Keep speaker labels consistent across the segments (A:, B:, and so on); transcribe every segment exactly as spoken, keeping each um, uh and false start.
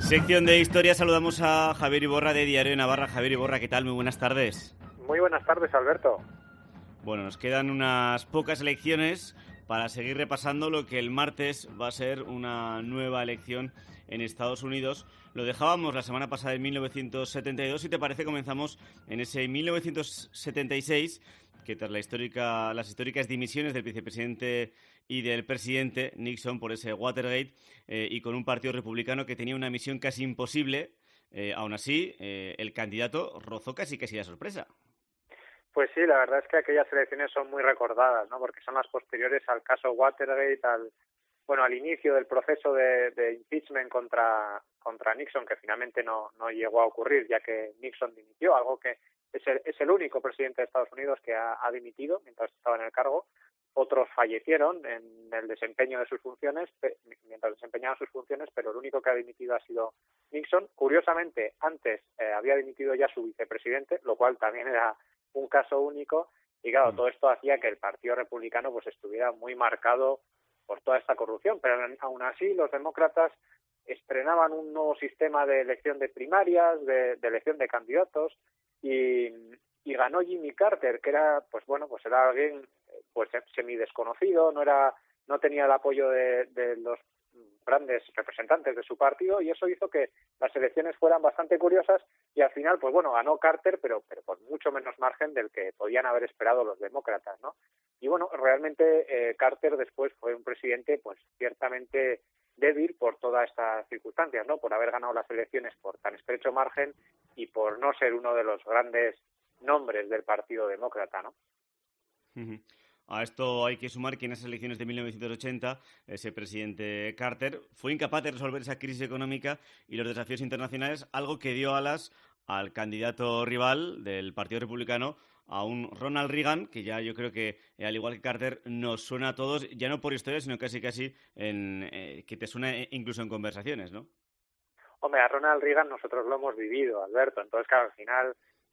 A: Sección de historia, saludamos a Javier Iborra de Diario de Navarra. Javier Iborra, ¿qué tal? Muy buenas tardes.
B: Muy buenas tardes, Alberto.
A: Bueno, nos quedan unas pocas elecciones para seguir repasando lo que el martes va a ser una nueva elección en Estados Unidos. Lo dejábamos la semana pasada en mil novecientos setenta y dos y te parece comenzamos en ese mil novecientos setenta y seis, que tras la histórica, las históricas dimisiones del vicepresidente y del presidente Nixon por ese Watergate eh, y con un partido republicano que tenía una misión casi imposible, eh, aún así eh, el candidato rozó casi casi la sorpresa.
B: Pues sí, la verdad es que aquellas elecciones son muy recordadas, ¿no? Porque son las posteriores al caso Watergate, al bueno, al inicio del proceso de, de impeachment contra contra Nixon, que finalmente no no llegó a ocurrir, ya que Nixon dimitió, algo que es el, es el único presidente de Estados Unidos que ha, ha dimitido mientras estaba en el cargo. Otros fallecieron en el desempeño de sus funciones, mientras desempeñaban sus funciones, pero el único que ha dimitido ha sido Nixon. Curiosamente, antes eh, había dimitido ya su vicepresidente, lo cual también era un caso único, y claro, todo esto hacía que el Partido Republicano pues estuviera muy marcado por toda esta corrupción, pero aún así los demócratas estrenaban un nuevo sistema de elección de primarias, de, de elección de candidatos, y, y ganó Jimmy Carter, que era, pues bueno, pues era alguien pues semidesconocido, no era, no tenía el apoyo de, de los grandes representantes de su partido, y eso hizo que las elecciones fueran bastante curiosas, y al final, pues bueno, ganó Carter, pero pero por mucho menos margen del que podían haber esperado los demócratas, ¿no? Y bueno, realmente eh, Carter después fue un presidente, pues ciertamente débil por todas estas circunstancias, ¿no? Por haber ganado las elecciones por tan estrecho margen y por no ser uno de los grandes nombres del Partido Demócrata, ¿no?
A: Uh-huh. A esto hay que sumar que en esas elecciones de mil novecientos ochenta ese presidente Carter fue incapaz de resolver esa crisis económica y los desafíos internacionales, algo que dio alas al candidato rival del Partido Republicano, a un Ronald Reagan, que ya yo creo que, eh, al igual que Carter, nos suena a todos, ya no por historia, sino casi casi en, eh, que te suena incluso en conversaciones, ¿no?
B: Hombre, a Ronald Reagan nosotros lo hemos vivido, Alberto, entonces claro, al final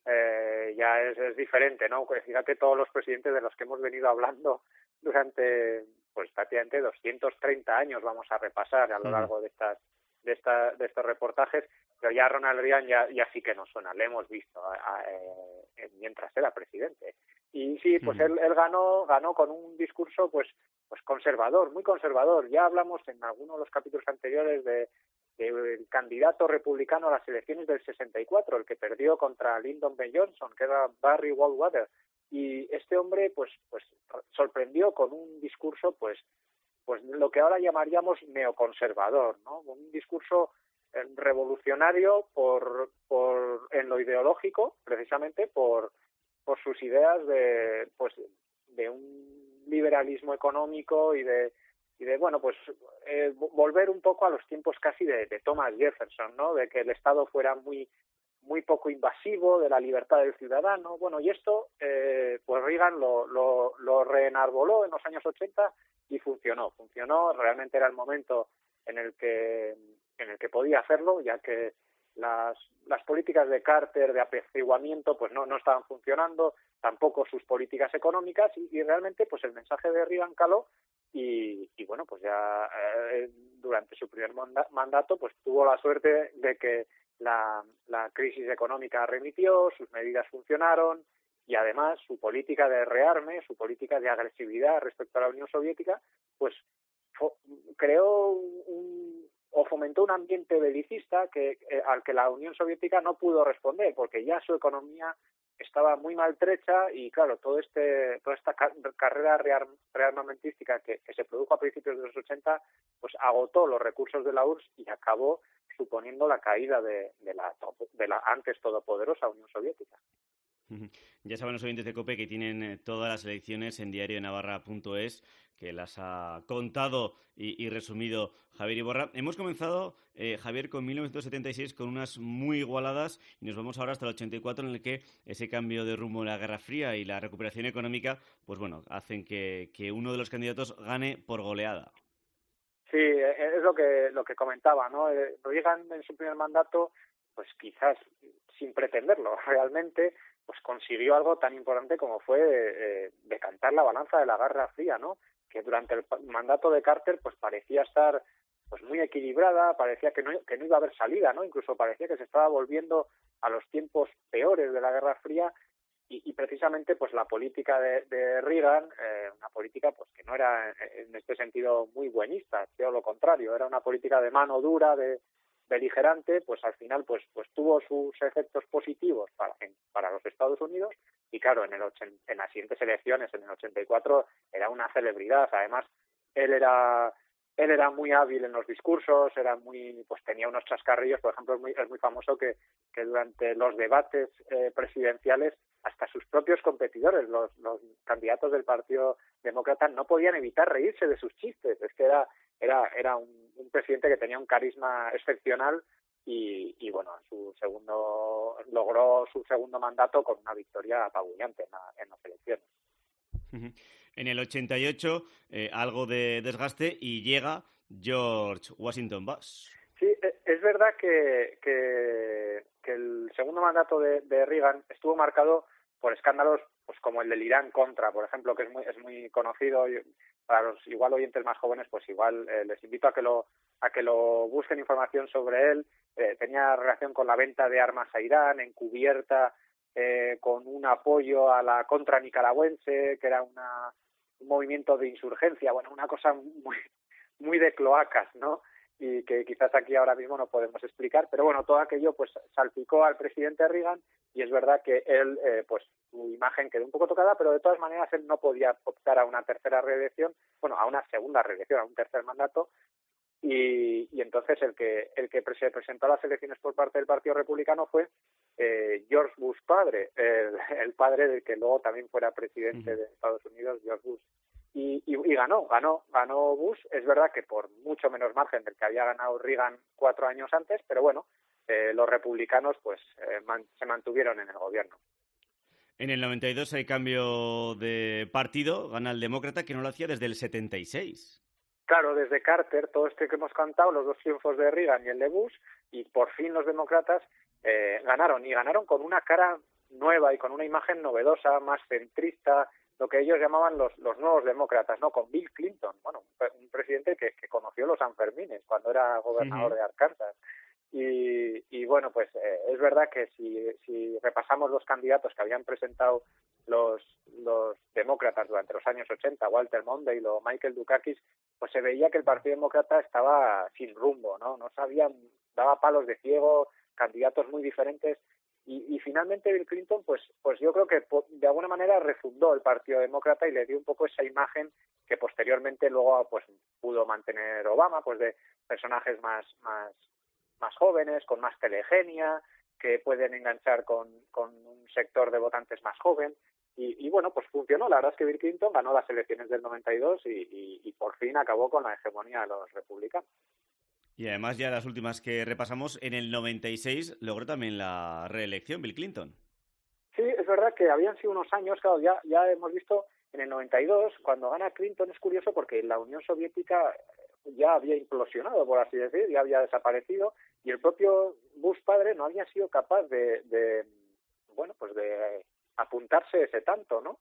B: eh, ya es, es diferente, ¿no? Pues fíjate todos los presidentes de los que hemos venido hablando durante, pues prácticamente doscientos treinta años vamos a repasar a lo largo de estas de esta, de estos reportajes, pero ya Ronald Reagan ya, ya sí que nos suena, le hemos visto a, a, eh, mientras era presidente. Y sí, pues él, él ganó ganó con un discurso pues pues conservador, muy conservador. Ya hablamos en algunos de los capítulos anteriores de del candidato republicano a las elecciones del sesenta y cuatro, el que perdió contra Lyndon B. Johnson, que era Barry Goldwater, y este hombre pues pues sorprendió con un discurso pues pues lo que ahora llamaríamos neoconservador, ¿no? Un discurso eh, revolucionario por por en lo ideológico, precisamente por por sus ideas de pues de un liberalismo económico y de y de, bueno, pues eh, volver un poco a los tiempos casi de, de Thomas Jefferson, ¿no? De que el Estado fuera muy muy poco invasivo de la libertad del ciudadano. Bueno, y esto, eh, pues Reagan lo, lo, lo reenarboló en los años ochenta y funcionó. Funcionó, realmente era el momento en el que en el que podía hacerlo, ya que las las políticas de Carter de apaciguamiento pues no no estaban funcionando, tampoco sus políticas económicas, y, y realmente pues el mensaje de Reagan caló. Y, y bueno, pues ya eh, durante su primer manda- mandato pues tuvo la suerte de que la, la crisis económica remitió, sus medidas funcionaron, y además su política de rearme, su política de agresividad respecto a la Unión Soviética, pues fo- creó un, un o fomentó un ambiente belicista que eh, al que la Unión Soviética no pudo responder, porque ya su economía estaba muy maltrecha, y claro, todo este toda esta car- carrera rear- rearmamentística que, que se produjo a principios de los ochenta pues agotó los recursos de la U R S S y acabó suponiendo la caída de, de la de la antes todopoderosa Unión Soviética.
A: Ya saben los oyentes de COPE que tienen eh, todas las elecciones en diario de navarra punto es, que las ha contado y, y resumido Javier Iborra. Hemos comenzado, eh, Javier, con mil novecientos setenta y seis, con unas muy igualadas, y nos vamos ahora hasta el ochenta y cuatro, en el que ese cambio de rumbo de la Guerra Fría y la recuperación económica, pues bueno, hacen que, que uno de los candidatos gane por goleada.
B: Sí, es lo que lo que comentaba, ¿no? Reagan en su primer mandato, pues quizás sin pretenderlo realmente, pues consiguió algo tan importante como fue eh, decantar la balanza de la Guerra Fría, ¿no? Que durante el mandato de Carter pues parecía estar pues muy equilibrada, parecía que no, que no iba a haber salida, ¿no? Incluso parecía que se estaba volviendo a los tiempos peores de la Guerra Fría y, y precisamente pues la política de, de Reagan, eh, una política pues que no era en este sentido muy buenista, todo lo contrario, era una política de mano dura, de beligerante, pues al final pues pues tuvo sus efectos positivos para en, para los Estados Unidos y claro, en el ochen, en las siguientes elecciones, en el ochenta y cuatro, era una celebridad. Además, él era él era muy hábil en los discursos, era muy pues tenía unos chascarrillos. Por ejemplo, es muy, es muy famoso que, que durante los debates eh, presidenciales hasta sus propios competidores, los, los candidatos del Partido Demócrata, no podían evitar reírse de sus chistes. Es que era era era un, un presidente que tenía un carisma excepcional y, y bueno, su segundo logró su segundo mandato con una victoria apabullante en, la, en las elecciones.
A: En el ochenta y ocho, eh, algo de desgaste y llega George Washington Bush.
B: Sí, es verdad que, que, que el segundo mandato de, de Reagan estuvo marcado por escándalos pues como el del Irán Contra, por ejemplo, que es muy es muy conocido. Para los igual oyentes más jóvenes, pues igual eh, les invito a que lo a que lo busquen información sobre él. Eh, tenía relación con la venta de armas a Irán, encubierta, eh, con un apoyo a la contra nicaragüense, que era una un movimiento de insurgencia, bueno, una cosa muy muy de cloacas, ¿no? Y que quizás aquí ahora mismo no podemos explicar, pero bueno, todo aquello pues salpicó al presidente Reagan y es verdad que él, eh, pues su imagen quedó un poco tocada, pero de todas maneras él no podía optar a una tercera reelección, bueno, a una segunda reelección, a un tercer mandato, y, y entonces el que el que se presentó a las elecciones por parte del Partido Republicano fue eh, George Bush padre, el, el padre del que luego también fuera presidente uh-huh. de Estados Unidos, George Bush. Y, y, y ganó, ganó, ganó Bush. Es verdad que por mucho menos margen del que había ganado Reagan cuatro años antes, pero bueno, eh, los republicanos pues eh, man, se mantuvieron en el gobierno.
A: En el noventa y dos hay cambio de partido, gana el demócrata, que no lo hacía desde el setenta y seis.
B: Claro, desde Carter, todo este que hemos cantado, los dos triunfos de Reagan y el de Bush, y por fin los demócratas eh, ganaron, y ganaron con una cara nueva y con una imagen novedosa, más centrista, lo que ellos llamaban los, los nuevos demócratas, ¿no? Con Bill Clinton, bueno, un, un presidente que, que conoció los Sanfermines cuando era gobernador uh-huh. de Arkansas. Y, y bueno, pues eh, es verdad que si, si repasamos los candidatos que habían presentado los, los demócratas durante los años ochenta, Walter Mondale o Michael Dukakis, pues se veía que el Partido Demócrata estaba sin rumbo, ¿no? No sabían, daba palos de ciego, candidatos muy diferentes. Y, y finalmente Bill Clinton, pues, pues yo creo que de alguna manera refundó el Partido Demócrata y le dio un poco esa imagen que posteriormente luego pues pudo mantener Obama, pues de personajes más, más, más jóvenes, con más telegenia, que pueden enganchar con, con un sector de votantes más joven. Y, y bueno, pues funcionó. La verdad es que Bill Clinton ganó las elecciones del noventa y dos y, y, y por fin acabó con la hegemonía de los republicanos.
A: Y además, ya las últimas que repasamos, en el noventa y seis logró también la reelección Bill Clinton.
B: Sí, es verdad que habían sido unos años, claro, ya, ya hemos visto en el noventa y dos, cuando gana Clinton, es curioso porque la Unión Soviética ya había implosionado, por así decir, ya había desaparecido, y el propio Bush padre no había sido capaz de, de bueno, pues de apuntarse ese tanto, ¿no?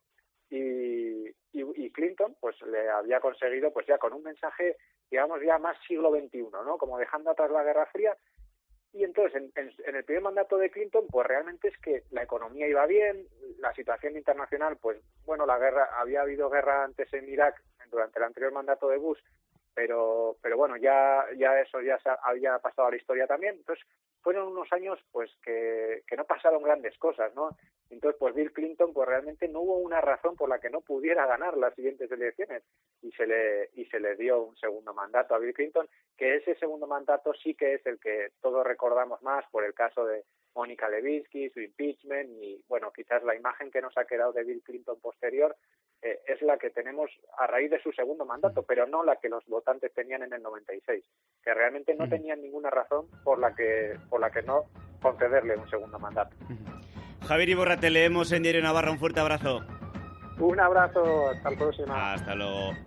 B: Y, y, y Clinton pues le había conseguido pues ya con un mensaje digamos ya más siglo veintiuno, ¿no? Como dejando atrás la Guerra Fría. Y entonces en, en, en el primer mandato de Clinton pues realmente es que la economía iba bien, la situación internacional pues bueno, la guerra, había habido guerra antes en Irak durante el anterior mandato de Bush, pero pero bueno, ya ya eso ya se había pasado a la historia también. Entonces fueron unos años pues que, que no pasaron grandes cosas, ¿no? Entonces pues Bill Clinton pues realmente no hubo una razón por la que no pudiera ganar las siguientes elecciones y se le y se le dio un segundo mandato a Bill Clinton, que ese segundo mandato sí que es el que todos recordamos más por el caso de Mónica Lewinsky, su impeachment y bueno, quizás la imagen que nos ha quedado de Bill Clinton posterior eh, es la que tenemos a raíz de su segundo mandato, pero no la que los votantes tenían en el noventa y seis, que realmente no tenían ninguna razón por la que por la que no concederle un segundo mandato.
A: Javier Iborra, te leemos en Diario Navarra. Un fuerte abrazo.
B: Un abrazo, hasta la próxima.
A: Hasta luego.